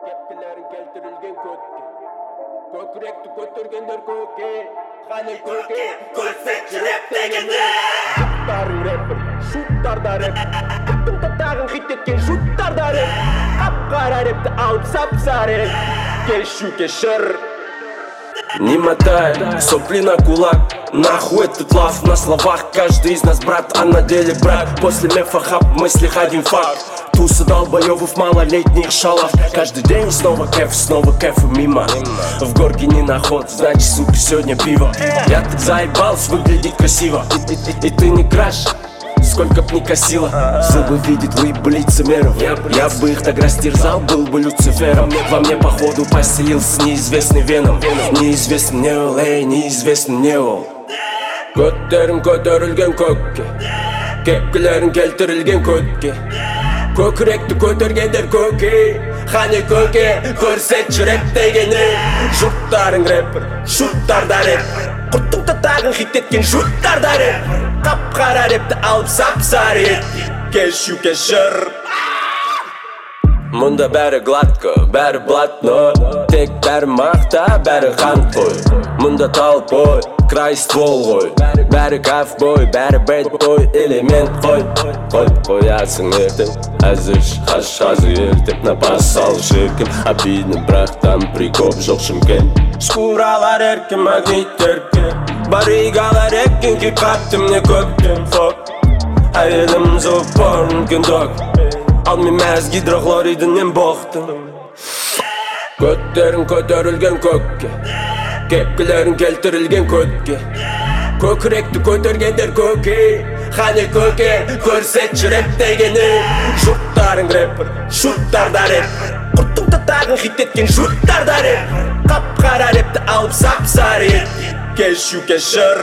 Kepkilerin keltirilgen kökke Kökrekti kötürgenler köke Hani köke Körsek rap degenler Şuttarın rapper Şuttarda rap Kıttım tatağın hit etken şuttarda rap Kapkara rapti alıp sapsarı rap Gel şu keşer Не мотай сопли на кулак. Нахуй этот лав на словах. Каждый из нас брат, а на деле брат. После мефа хап в мыслях один факт. Тусы долбоёвых малолетних шалов. Каждый день снова кэф и мимо. В горке не наход, значит, сука, сегодня пиво. Я так заебался выглядеть красиво. И ты не краш, сколько б ни косило, чтобы видеть улыбку лицемеров. Я бы их так растерзал, был бы Люцифером. Во мне походу поселился неизвестный веном. Неизвестный неол, эй, неизвестный неол. Көттерим көтөрүлген көкке Кепкилерин келтирилген көкке Көкіректі көтергендер көке Хане көке, көрсетші рэп дегені Жұрттарың рэпер, шуттарда рэп Құрттың татағын хит еткен жұрттарда рэп Қап-қара рэпті алып сап-сары ет Кешу кешір Мұнда бәрі гладко, бәрі блатно Тек бәрі мақта, бәрі қан қой Мұнда талпой, край ствол ғой Бәрі кафбой, бәрі бэдбой, элемент қой Қоясың ертең, әзір қаш-қазы ертеп Напас сал шіркім, обидно, бірақ там прикоп жоқ шымкент Шкуралар еркін, магнит еркін Баригалар еркін, ки қаттым не көктен фок Әйелім зұп порн күндок Ал мен мәз гидрохлоридінен боқтым Көттерін көтөрілген көкке Кепкілерін келтірілген көтке Көкіректі көтергендер көке Хане көке, көрсетші рэп дегені Жұрттарың рэпер, шуттарда рэп Құрттың татағын хит еткен жұрттарда рэп Қап-қара рэпті алып сап-сары ет Кешу кешір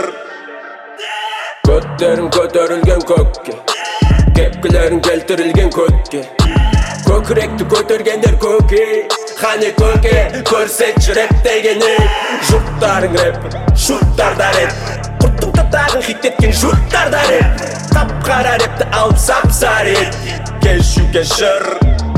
Көттерін көтөрілген көкке Кепкілерін келтірілген көтке Көкіректі көтергендер көке Хане көке, көрсетші рэп дегені Жұрттарың рэпер, шуттарда рэп Құрттың татағын хит еткен жұрттарда рэп Қап-қара рэпті алып сап-сары ет Кешу кешір